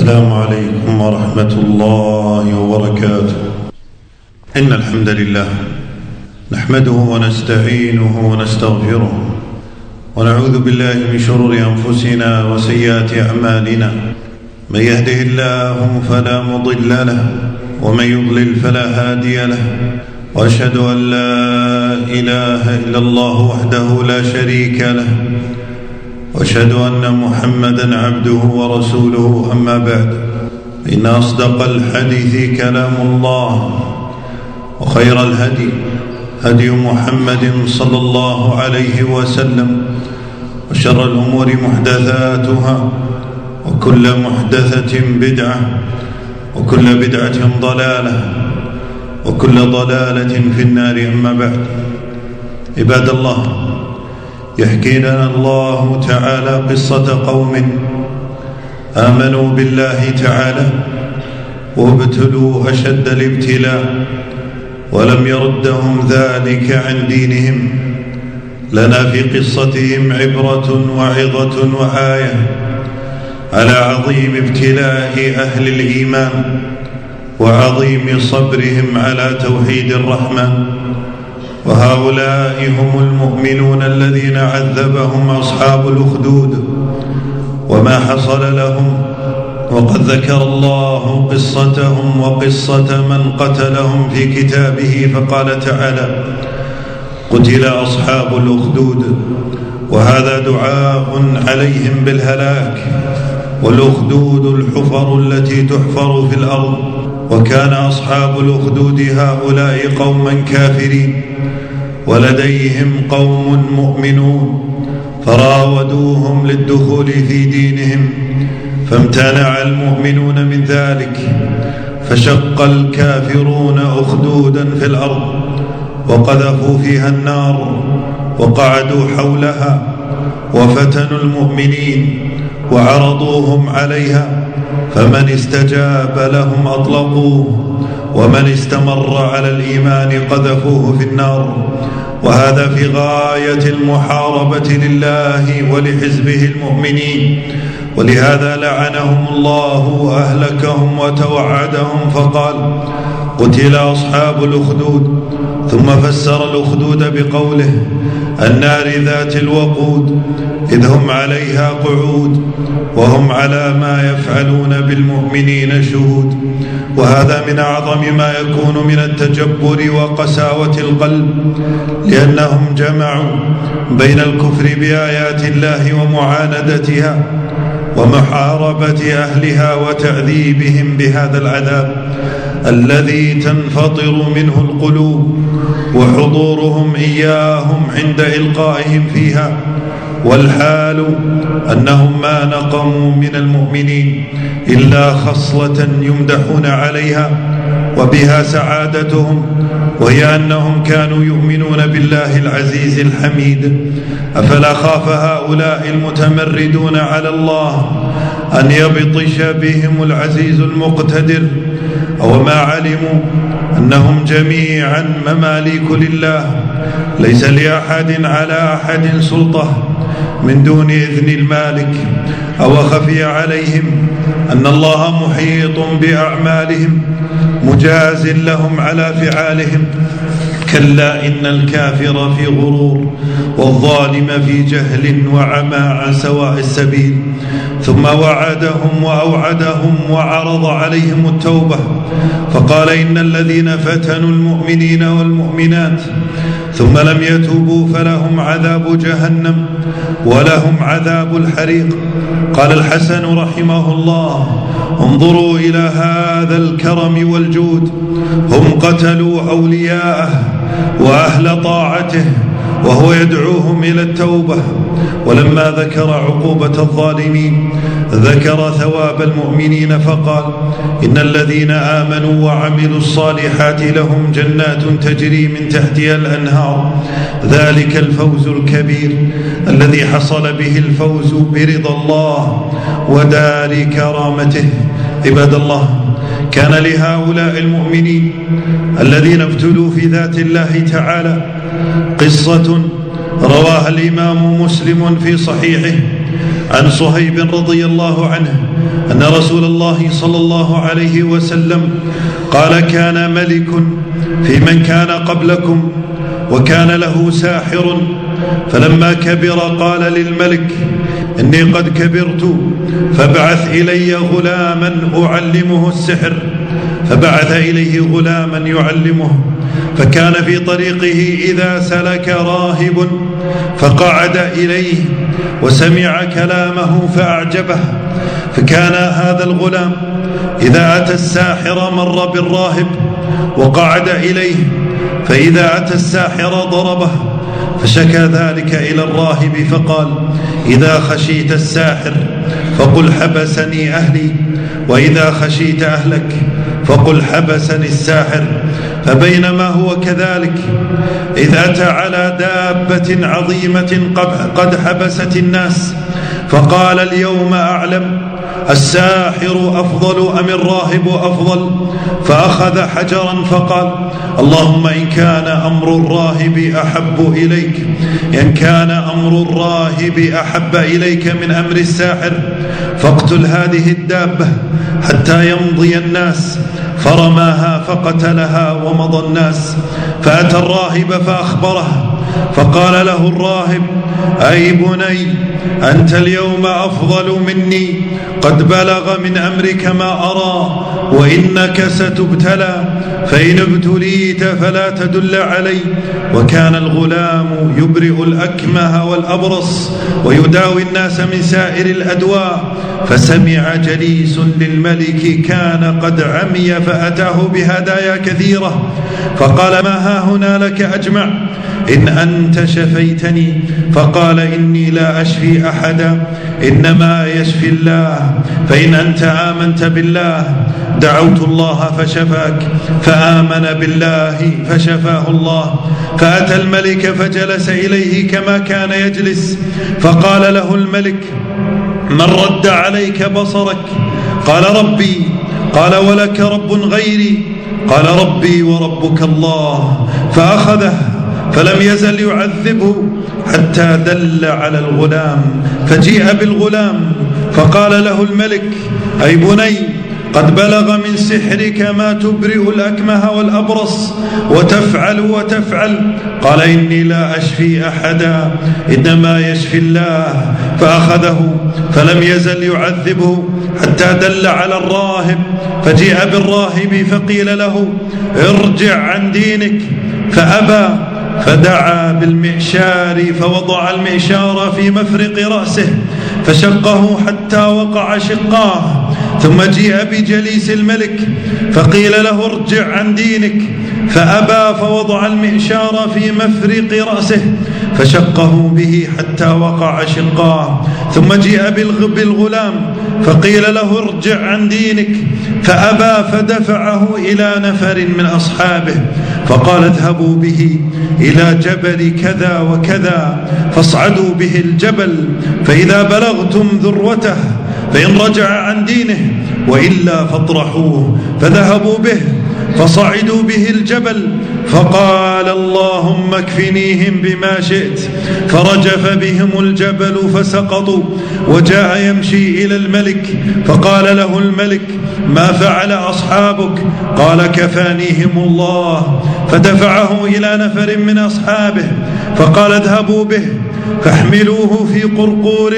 السلام عليكم ورحمة الله وبركاته. إن الحمد لله نحمده ونستعينه ونستغفره ونعوذ بالله من شرور أنفسنا وسيئات أعمالنا. من يهده الله فلا مضل له ومن يضلل فلا هادي له، وأشهد أن لا إله إلا الله وحده لا شريك له، وأشهد أن محمدا عبده ورسوله. أما بعد، إن أصدق الحديث كلام الله، وخير الهدي هدي محمد صلى الله عليه وسلم، وشر الأمور محدثاتها، وكل محدثة بدعة، وكل بدعة ضلالة، وكل ضلالة في النار. أما بعد، عباد الله، يحكي لنا الله تعالى قصة قوم آمنوا بالله تعالى وابتلوا أشد الابتلاء ولم يردهم ذلك عن دينهم. لنا في قصتهم عبرة وعظة وآية على عظيم ابتلاء أهل الإيمان وعظيم صبرهم على توحيد الرحمن. وهؤلاء هم المؤمنون الذين عذبهم أصحاب الأخدود وما حصل لهم، وقد ذكر الله قصتهم وقصة من قتلهم في كتابه، فقال تعالى: قتل أصحاب الأخدود. وهذا دعاء عليهم بالهلاك. والأخدود الحفر التي تحفر في الأرض، وكان أصحاب الأخدود هؤلاء قوما كافرين ولديهم قوم مؤمنون، فراودوهم للدخول في دينهم فامتنع المؤمنون من ذلك، فشق الكافرون أخدودا في الأرض وقذفوا فيها النار وقعدوا حولها وفتنوا المؤمنين وعرضوهم عليها، فمن استجاب لهم أطلقوه، ومن استمر على الإيمان قذفوه في النار. وهذا في غاية المحاربة لله ولحزبه المؤمنين، ولهذا لعنهم الله وأهلكهم وتوعدهم، فقال: قتل أصحاب الأخدود. ثم فسر الأخدود بقوله: النار ذات الوقود، إذ هم عليها قعود وهم على ما يفعلون بالمؤمنين شهود. وهذا من أعظم ما يكون من التجبر وقساوة القلب، لأنهم جمعوا بين الكفر بآيات الله ومعاندتها ومحاربة أهلها وتعذيبهم بهذا العذاب الذي تنفطر منه القلوب، وحضورهم إياهم عند إلقائهم فيها. والحال أنهم ما نقموا من المؤمنين إلا خصلة يمدحون عليها وبها سعادتهم، وهي أنهم كانوا يؤمنون بالله العزيز الحميد. أفلا خاف هؤلاء المتمردون على الله أن يبطش بهم العزيز المقتدر؟ أو ما علموا أنهم جميعا مماليك لله، ليس لأحد على أحد سلطة من دون إذن المالك؟ أو خفي عليهم أن الله محيط بأعمالهم مجاز لهم على فعالهم؟ كلا، إن الكافر في غرور والظالم في جهل وعمى عن سواء السبيل. ثم وعدهم وأوعدهم وعرض عليهم التوبة، فقال: إن الذين فتنوا المؤمنين والمؤمنات ثم لم يتوبوا فلهم عذاب جهنم ولهم عذاب الحريق. قال الحسن رحمه الله: انظروا إلى هذا الكرم والجود، هم قتلوا أولياءه وأهل طاعته وهو يدعوهم إلى التوبة. ولما ذكر عقوبة الظالمين ذكر ثواب المؤمنين، فقال: إن الذين آمنوا وعملوا الصالحات لهم جنات تجري من تحتها الأنهار، ذلك الفوز الكبير الذي حصل به الفوز برضا الله ودار كرامته. عباد الله، كان لهؤلاء المؤمنين الذين ابتلوا في ذات الله تعالى قصة رواها الإمام مسلم في صحيحه عن صهيب رضي الله عنه أن رسول الله صلى الله عليه وسلم قال: كان ملك في من كان قبلكم وكان له ساحر، فلما كبر قال للملك: إني قد كبرت، فابعث إلي غلاما أعلمه السحر. فبعث إليه غلاما يعلمه، فكان في طريقه إذا سلك راهب فقعد إليه وسمع كلامه فأعجبه، فكان هذا الغلام إذا أتى الساحر مر بالراهب وقعد إليه، فإذا أتى الساحر ضربه، فشكى ذلك إلى الراهب فقال: إذا خشيت الساحر فقل حبسني أهلي، وإذا خشيت أهلك فقل حبسني الساحر. فبينما هو كذلك إذ أتى على دابة عظيمة قد حبست الناس، فقال: اليوم أعلم الساحر أفضل أم الراهب أفضل؟ فأخذ حجرا فقال: اللهم إن كان أمر الراهب أحب إليك، إن كان أمر الراهب أحب إليك من أمر الساحر، فاقتل هذه الدابة حتى يمضي الناس. فرماها فقتلها ومضى الناس. فأتى الراهب فأخبره، فقال له الراهب: أي بني، أنت اليوم أفضل مني، قد بلغ من أمرك ما أرى، وإنك ستبتلى، فإن ابتليت فلا تدل علي. وكان الغلام يبرئ الأكمه والأبرص ويداوي الناس من سائر الأدواء. فسمع جليس للملك كان قد عمي فأتاه بهدايا كثيرة، فقال: ما ها هنا لك أجمع إن أنت شفيتني؟ فقال: إني لا أشفي أحدا، إنما يشفي الله، فإن أنت آمنت بالله دعوت الله فشفاك، فآمن بالله فشفاه الله. فأتى الملك فجلس إليه كما كان يجلس، فقال له الملك: من رد عليك بصرك؟ قال: ربي. قال: ولك رب غيري؟ قال: ربي وربك الله. فأخذه فلم يزل يعذبه حتى دل على الغلام، فجيء بالغلام فقال له الملك: أي بني، قد بلغ من سحرك ما تبرئ الأكمه والأبرص وتفعل وتفعل. قال: إني لا أشفي أحدا، إنما يشفي الله. فأخذه فلم يزل يعذبه حتى دل على الراهب، فجيء بالراهب فقيل له: ارجع عن دينك، فأبى، فدعا بالمعشار فوضع المعشار في مفرق رأسه فشقه حتى وقع شقاه. ثم جيء بجليس الملك فقيل له: ارجع عن دينك، فأبى، فوضع المعشار في مفرق رأسه فشقه به حتى وقع شقاه. ثم جيء بالغلام فقيل له: ارجع عن دينك، فأبى، فدفعه إلى نفر من أصحابه فقال: اذهبوا به إلى جبل كذا وكذا، فاصعدوا به الجبل، فإذا بلغتم ذروته فإن رجع عن دينه وإلا فاطرحوه. فذهبوا به فصعدوا به الجبل، فقال: اللهم اكفنيهم بما شئت، فرجف بهم الجبل فسقطوا. وجاء يمشي إلى الملك فقال له الملك: ما فعل أصحابك؟ قال: كفانيهم الله. فدفعه إلى نفر من أصحابه فقال: اذهبوا به فاحملوه في قرقور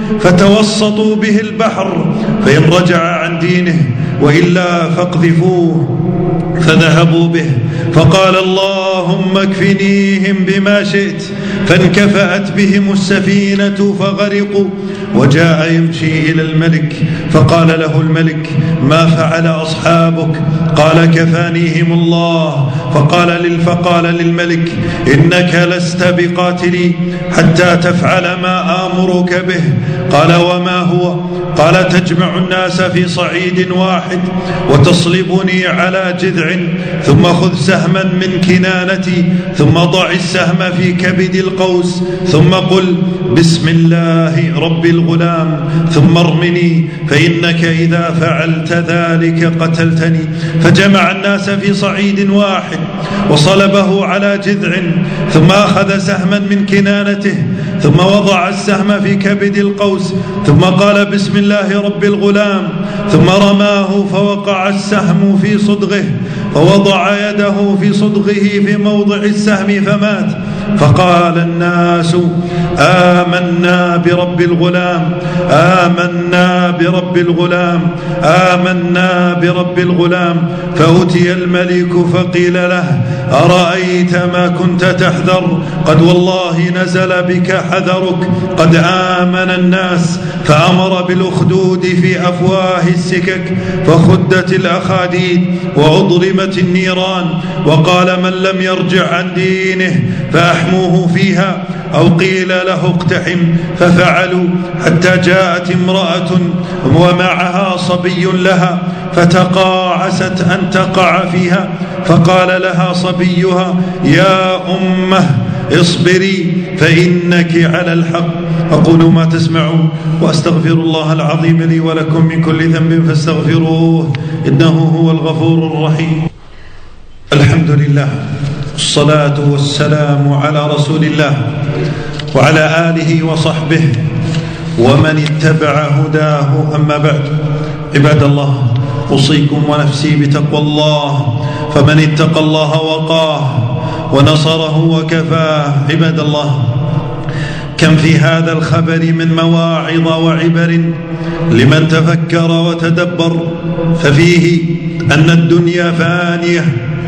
فتوسطوا به البحر، فإن رجع عن دينه وإلا فاقذفوه. فذهبوا به فقال: اللهم اكفنيهم بما شئت، فانكفأت بهم السفينة فغرقوا. وجاء يمشي إلى الملك فقال له الملك: ما فعل أصحابك؟ قال: كفانيهم الله. فقال للملك: إنك لست بقاتلي حتى تفعل ما آمرك به. قال: وما هو؟ قال: تجمع الناس في صعيد واحد وتصلبني على جذع، ثم خذ سهما من كنانتي، ثم ضع السهم في كبد القوس ثم قل بسم الله رب الغلام ثم ارمني فإنك إذا فعلت ذلك قتلتني. فجمع الناس في صعيد واحد وصلبه على جذع، ثم أخذ سهما من كنانته ثم وضع السهم في كبد القوس ثم قال بسم الله رب الغلام ثم رماه فوقع السهم في صدغه، فوضع يده في صدغه في موضع السهم فمات. فقال الناس آمنا برب الغلام، آمنا برب الغلام، آمنا برب الغلام. فأتي الملك فقيل له أرأيت ما كنت تحذر؟ قد والله نزل بك حذرك، قد آمن الناس. فأمر بالأخدود في أفواه السكك فخدت الأخاديد وأضرمت النيران، وقال من لم يرجع عن دينه فأحموه فيها، أو قيل له اقتحم. ففعلوا حتى جاءت امرأة ومعها صبي لها فتقاعست أن تقع فيها، فقال لها صبيها يا أمه اصبري فإنك على الحق. أقول ما تسمعون وأستغفر الله العظيم لي ولكم من كل ذنب فاستغفروه إنه هو الغفور الرحيم. الحمد لله والصلاة والسلام على رسول الله وعلى آله وصحبه ومن اتبع هداه، أما بعد. عباد الله، أوصيكم ونفسي بتقوى الله، فمن اتقى الله وقاه ونصره وكفاه. عباد الله، كم في هذا الخبر من مواعظ وعبر لمن تفكر وتدبر، ففيه أن الدنيا فانية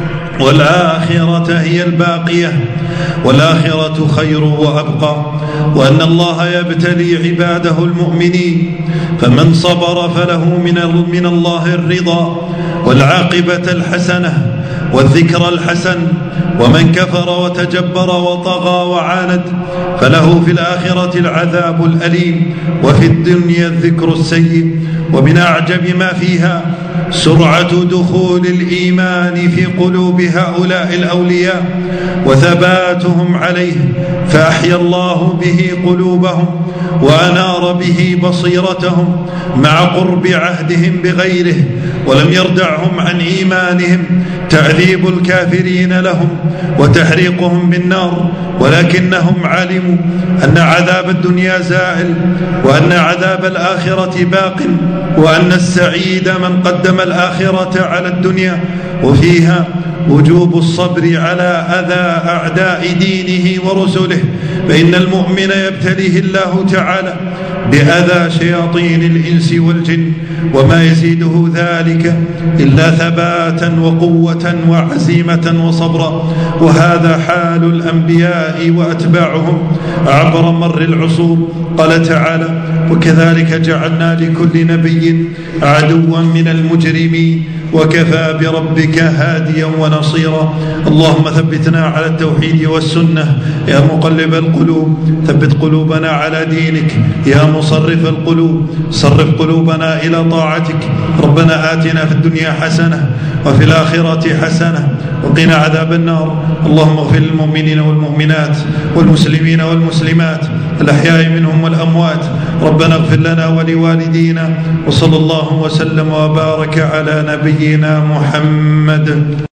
والآخرة هي الباقية، والآخرة خير وأبقى، وأن الله يبتلي عباده المؤمنين، فمن صبر فله من الله الرضا والعاقبة الحسنة والذكر الحسن، ومن كفر وتجبر وطغى وعاند فله في الآخرة العذاب الأليم وفي الدنيا الذكر السيء. ومن أعجب ما فيها سرعة دخول الإيمان في قلوب هؤلاء الأولياء وثباتهم عليه، فأحيا الله به قلوبهم وأنار به بصيرتهم مع قرب عهدهم بغيره، ولم يردعهم عن إيمانهم تعذيب الكافرين لهم وتحريقهم بالنار، ولكنهم علموا أن عذاب الدنيا زائل، وأن عذاب الآخرة باق، وأن السعيد من قدم الآخرة على الدنيا، وفيها وجوب الصبر على أذى أعداء دينه ورسله، فإن المؤمن يبتليه الله تعالى بأذى شياطين الإنس والجن، وما يزيده ذلك إلا ثباتا وقوة وعزيمة وصبرا. وهذا حال الأنبياء وأتباعهم عبر مر العصور. قال تعالى وكذلك جعلنا لكل نبي عدوا من المجرمين وكفى بربك هاديا ونصيرا. اللهم ثبتنا على التوحيد والسنة يا مقلب القلوب، ثبت قلوبنا على دينك يا مصرف القلوب، صرف قلوبنا إلى طاعتك. ربنا آتنا في الدنيا حسنة وفي الآخرة حسنة وقنا عذاب النار. اللهم اغفر للمؤمنين والمؤمنات والمسلمين والمسلمات الأحياء منهم والأموات. ربنا اغفر لنا ولوالدينا، وصلى الله وسلم وبارك على نبينا محمد.